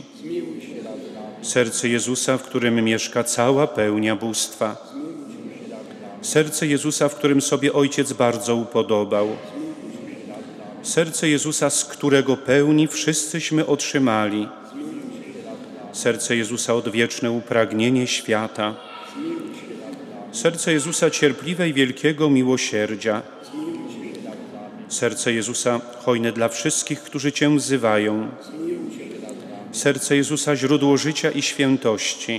serce Jezusa, w którym mieszka cała pełnia bóstwa, serce Jezusa, w którym sobie Ojciec bardzo upodobał, serce Jezusa, z którego pełni wszyscyśmy otrzymali, serce Jezusa odwieczne upragnienie świata, serce Jezusa cierpliwe i wielkiego miłosierdzia, serce Jezusa hojne dla wszystkich, którzy Cię wzywają, serce Jezusa źródło życia i świętości,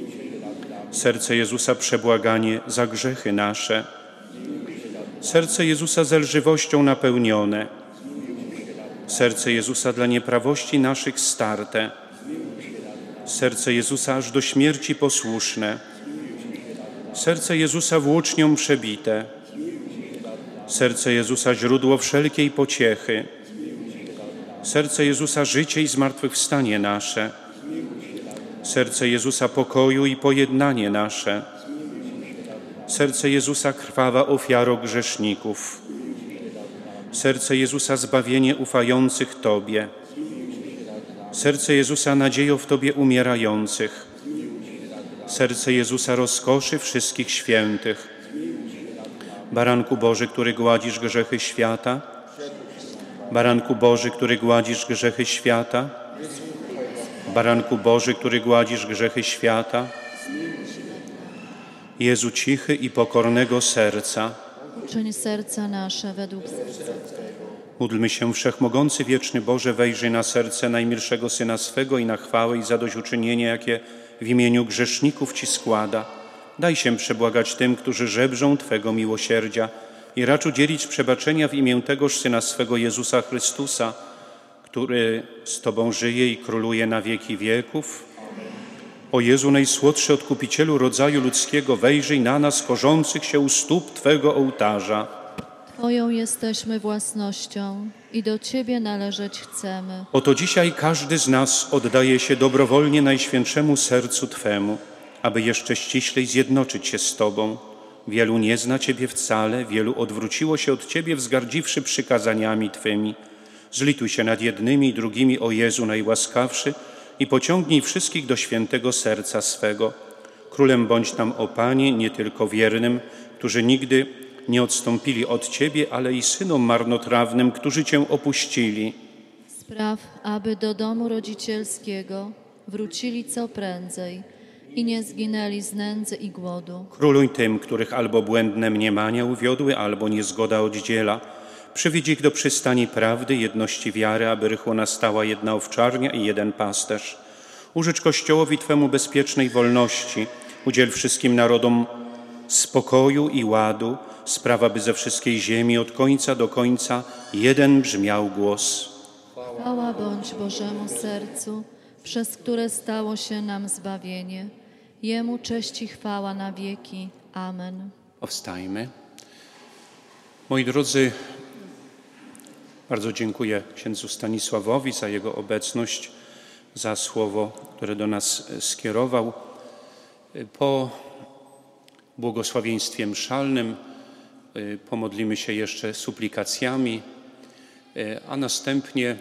serce Jezusa przebłaganie za grzechy nasze, serce Jezusa zelżywością napełnione, serce Jezusa dla nieprawości naszych starte, serce Jezusa aż do śmierci posłuszne, serce Jezusa włócznią przebite, serce Jezusa źródło wszelkiej pociechy, serce Jezusa życie i zmartwychwstanie nasze, serce Jezusa pokoju i pojednanie nasze, serce Jezusa krwawa ofiaro grzeszników, serce Jezusa zbawienie ufających Tobie, serce Jezusa nadzieją w Tobie umierających, serce Jezusa rozkoszy wszystkich świętych, Baranku Boży, który gładzisz grzechy świata, Baranku Boży, który gładzisz grzechy świata, Baranku Boży, który gładzisz grzechy świata, Jezu cichy i pokornego serca, uczyń serca nasze według serca. Módlmy się, Wszechmogący, Wieczny Boże, wejrzyj na serce najmilszego Syna swego i na chwałę i zadośćuczynienie, jakie w imieniu grzeszników Ci składa. Daj się przebłagać tym, którzy żebrzą Twego miłosierdzia i racz udzielić przebaczenia w imię tegoż Syna swego Jezusa Chrystusa, który z Tobą żyje i króluje na wieki wieków. O Jezu, Najsłodszy Odkupicielu rodzaju ludzkiego, wejrzyj na nas, korzących się u stóp Twego ołtarza. Twoją jesteśmy własnością i do Ciebie należeć chcemy. Oto dzisiaj każdy z nas oddaje się dobrowolnie Najświętszemu Sercu Twemu, aby jeszcze ściślej zjednoczyć się z Tobą. Wielu nie zna Ciebie wcale, wielu odwróciło się od Ciebie, wzgardziwszy przykazaniami Twymi. Zlituj się nad jednymi i drugimi, o Jezu Najłaskawszy, i pociągnij wszystkich do świętego serca swego. Królem bądź nam, o Panie, nie tylko wiernym, którzy nigdy nie odstąpili od Ciebie, ale i synom marnotrawnym, którzy Cię opuścili. Spraw, aby do domu rodzicielskiego wrócili co prędzej i nie zginęli z nędzy i głodu. Króluj tym, których albo błędne mniemania uwiodły, albo niezgoda oddziela. Przywiedź ich do przystani prawdy, jedności wiary, aby rychło nastała jedna owczarnia i jeden pasterz. Użycz Kościołowi Twemu bezpiecznej wolności. Udziel wszystkim narodom spokoju i ładu, sprawa, by ze wszystkiej ziemi od końca do końca jeden brzmiał głos. Chwała bądź Bożemu sercu, przez które stało się nam zbawienie. Jemu cześć i chwała na wieki. Amen. Powstajmy. Moi drodzy, bardzo dziękuję księdzu Stanisławowi za jego obecność, za słowo, które do nas skierował. Po błogosławieństwie mszalnym pomodlimy się jeszcze suplikacjami, a następnie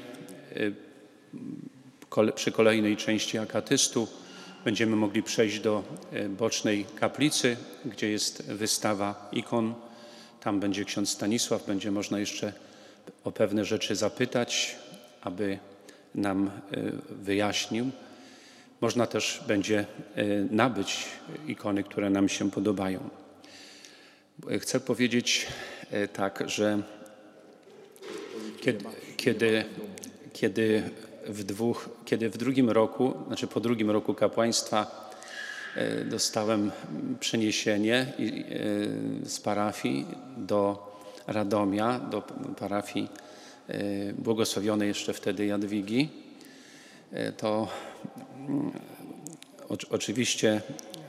przy kolejnej części akatystu będziemy mogli przejść do bocznej kaplicy, gdzie jest wystawa ikon. Tam będzie ksiądz Stanisław, będzie można jeszcze o pewne rzeczy zapytać, aby nam wyjaśnił. Można też będzie nabyć ikony, które nam się podobają. Chcę powiedzieć tak, że kiedy, kiedy, kiedy, w, dwóch, kiedy w drugim roku, znaczy po drugim roku kapłaństwa dostałem przeniesienie z parafii do Radomia, do parafii błogosławionej jeszcze wtedy Jadwigi, to oczywiście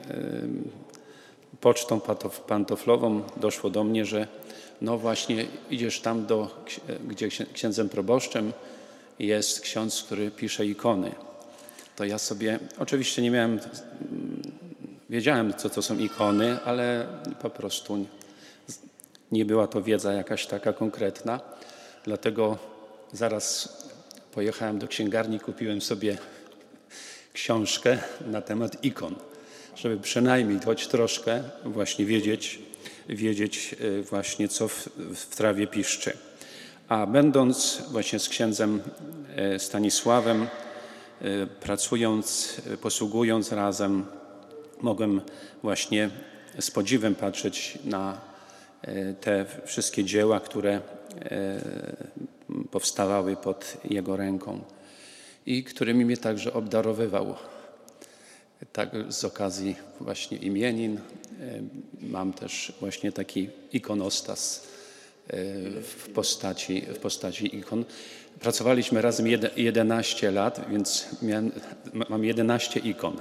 pocztą pantoflową doszło do mnie, że no właśnie idziesz tam, do, gdzie księdzem proboszczem jest ksiądz, który pisze ikony. To ja sobie, oczywiście nie miałem, wiedziałem, co to są ikony, ale po prostu nie była to wiedza jakaś taka konkretna. Dlatego zaraz pojechałem do księgarni, kupiłem sobie książkę na temat ikon, żeby przynajmniej choć troszkę właśnie wiedzieć, wiedzieć właśnie, co w, w trawie piszczy. A będąc właśnie z księdzem Stanisławem, pracując, posługując razem, mogłem właśnie z podziwem patrzeć na te wszystkie dzieła, które powstawały pod jego ręką i którymi mnie także obdarowywał. Tak z okazji właśnie imienin mam też właśnie taki ikonostas w postaci, w postaci ikon. Pracowaliśmy razem jedenaście lat, więc miałem, mam jedenaście ikon.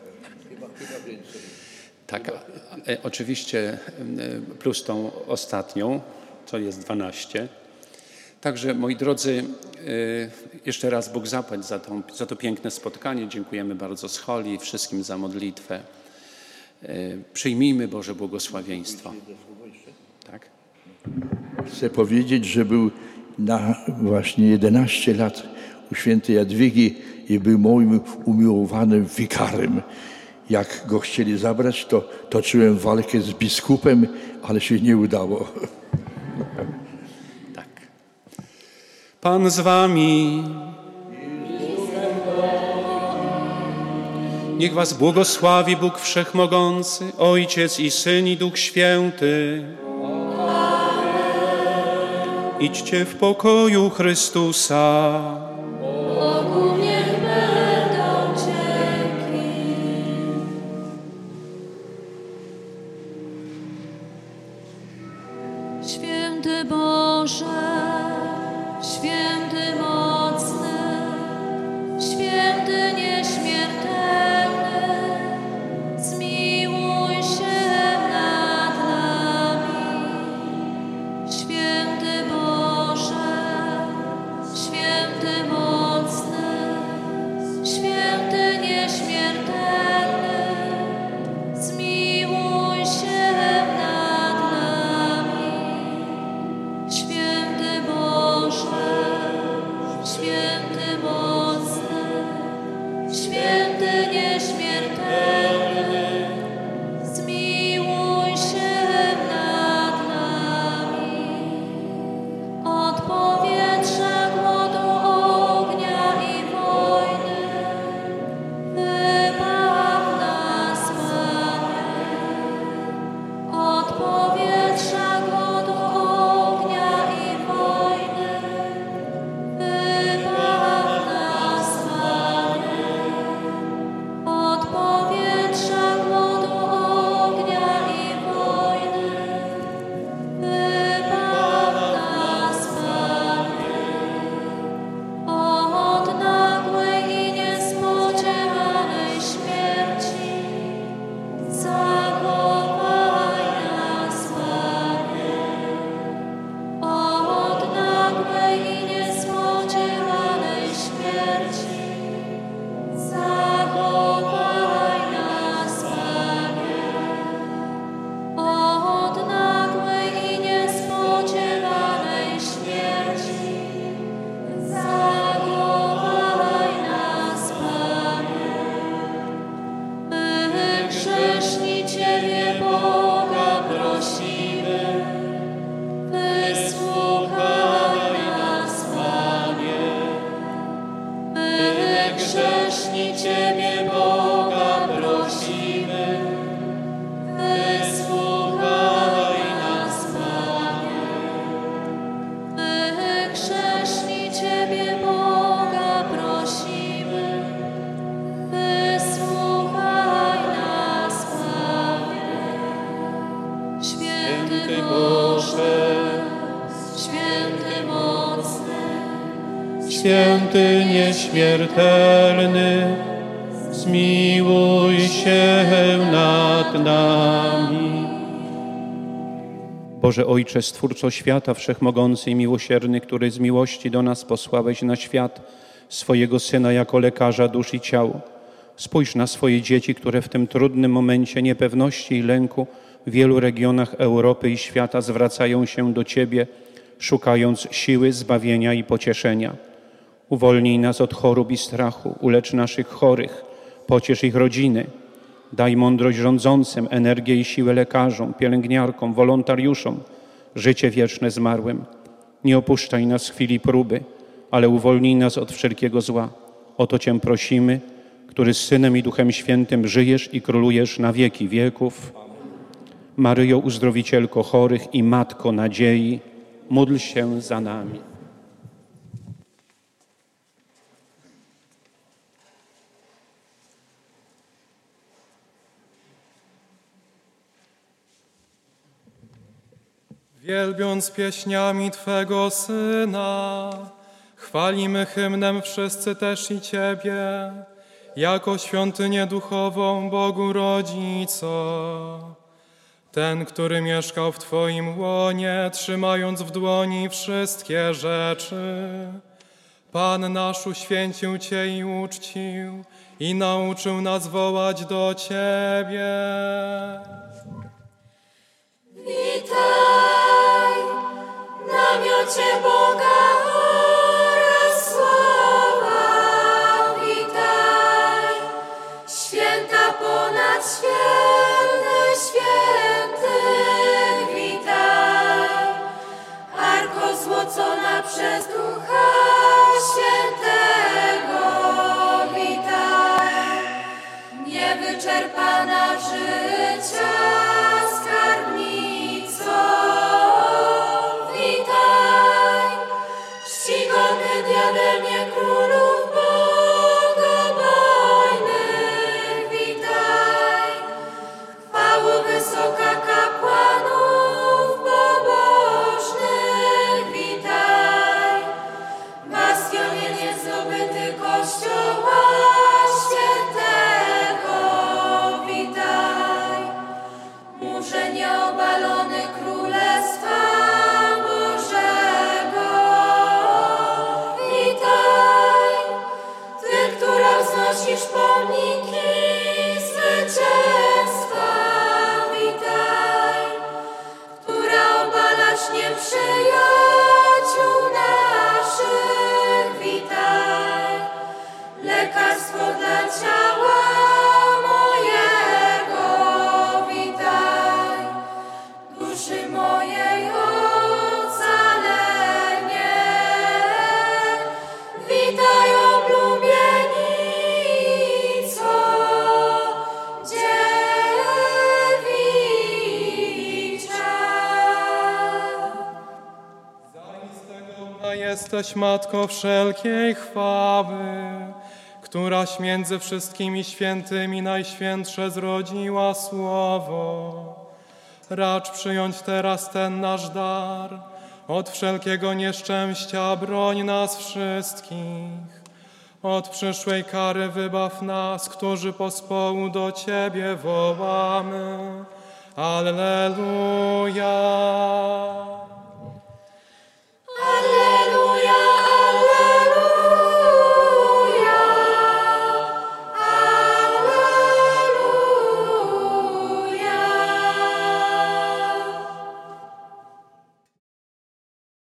Tak, oczywiście plus tą ostatnią, to jest dwanaście. Także moi drodzy, jeszcze raz Bóg zapłać za, tą, za to piękne spotkanie. Dziękujemy bardzo scholi, wszystkim za modlitwę. Przyjmijmy Boże błogosławieństwo. Tak? Chcę powiedzieć, że był na właśnie jedenaście lat u świętej Jadwigi i był moim umiłowanym wikarym. Jak go chcieli zabrać, to toczyłem walkę z biskupem, ale się nie udało. Tak. Pan z wami. Niech was błogosławi Bóg Wszechmogący, Ojciec i Syn i Duch Święty. Idźcie w pokoju Chrystusa. Bogu niech będą dzięki. Święty Boże, święty mocny, święty nieśmiertelny, zmiłuj się nad nami. Święty Boże, święty mocny, święty nieśmiertelny, zmiłuj się nad nami. Święty Boże, grzeszni Ciebie, Boga, prosimy. Wysłuchaj nas, Panie. My grzeszni Ciebie, Boga, prosimy. Wysłuchaj nas, Panie. My grzeszni Ciebie, Boga, prosimy. Wysłuchaj nas, Panie. Święty Boże, święty mocny, Święty nieśmiertelny, zmiłuj się nad nami. Boże Ojcze, Stwórco świata, Wszechmogący i Miłosierny, który z miłości do nas posłałeś na świat swojego Syna jako lekarza dusz i ciał. Spójrz na swoje dzieci, które w tym trudnym momencie niepewności i lęku w wielu regionach Europy i świata zwracają się do Ciebie, szukając siły, zbawienia i pocieszenia. Uwolnij nas od chorób i strachu, ulecz naszych chorych, pociesz ich rodziny. Daj mądrość rządzącym, energię i siłę lekarzom, pielęgniarkom, wolontariuszom, życie wieczne zmarłym. Nie opuszczaj nas w chwili próby, ale uwolnij nas od wszelkiego zła. O to Cię prosimy, który z Synem i Duchem Świętym żyjesz i królujesz na wieki wieków. Maryjo, uzdrowicielko chorych i Matko nadziei, módl się za nami. Wielbiąc pieśniami Twego Syna, chwalimy hymnem wszyscy też i Ciebie, jako świątynię duchową Bogu Rodzico. Ten, który mieszkał w Twoim łonie, trzymając w dłoni wszystkie rzeczy. Pan nasz uświęcił Cię i uczcił i nauczył nas wołać do Ciebie. Witaj w namiocie Boga oraz słowa. Witaj, święta ponad święty, świętych. Witaj, arko złocona przez Ducha Świętego. Witaj, niewyczerpana życia skarbnico. Witaj, czcigodny diademie królów bogobojnych. Witaj, chwało wysoka kapłanów pobożnych. Witaj, bastionie niezdobyty Kościoła Świętego. Witaj, murze nieobalony Królestwa Bożego. Witaj, Ty, która wznosisz pomniki zwycięstwa. Witaj, która obalasz nieprzyjaciół naszych. Witaj, lekarstwo dla ciała mojego. Witaj, duszy mojej ocalenie. Witaj, oblubienico dziewicza. Zaiste godna jesteś, Matko wszelkiej chwały, któraś między wszystkimi świętymi najświętsze zrodziła Słowo. Racz przyjąć teraz ten nasz dar, od wszelkiego nieszczęścia broń nas wszystkich. Od przyszłej kary wybaw nas, którzy pospołu do Ciebie wołamy. Alleluja.